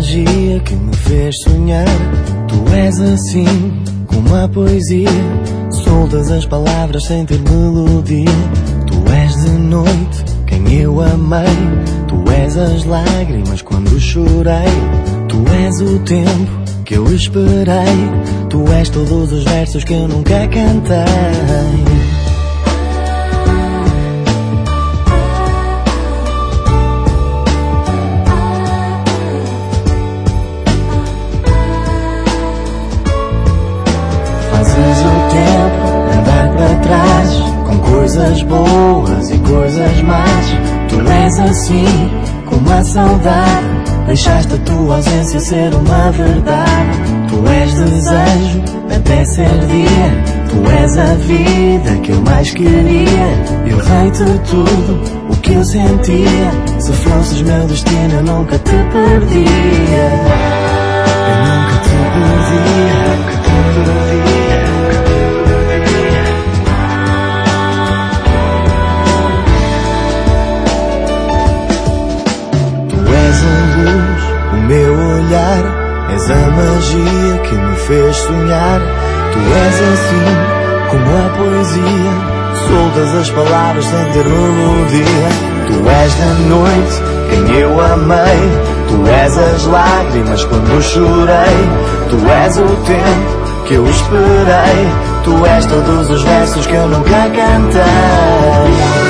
magia que me fez sonhar. Tu és assim, como a poesia, soltas as palavras sem ter melodia. Tu és de noite, quem eu amei. Tu és as lágrimas quando chorei. Tu és o tempo que eu esperei. Tu és todos os versos que eu nunca cantei. Fazes o tempo andar para trás, com coisas boas e coisas más. Tu és assim, como a saudade, deixaste a tua ausência ser uma verdade. Tu és desejo até ser dia. Tu és a vida que eu mais queria. Eu dei-te tudo o que eu sentia. Se fosses meu destino eu nunca te perdia. Eu nunca te perdia, nunca te perdia. O meu olhar, és a magia que me fez sonhar. Tu és assim, como a poesia, soltas as palavras sem ter melodia. Tu és da noite, quem eu amei. Tu és as lágrimas quando chorei. Tu és o tempo que eu esperei. Tu és todos os versos que eu nunca cantei.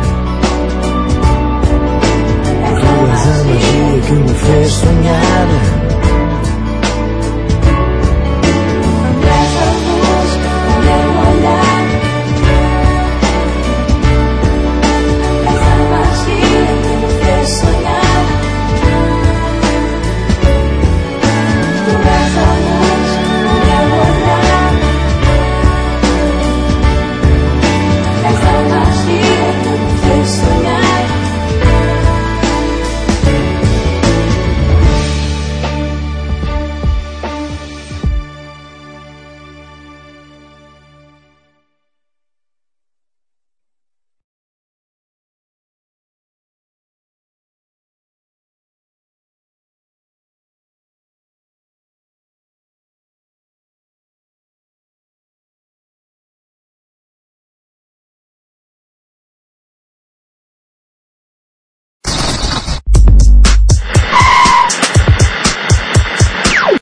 Que me fez sonhar.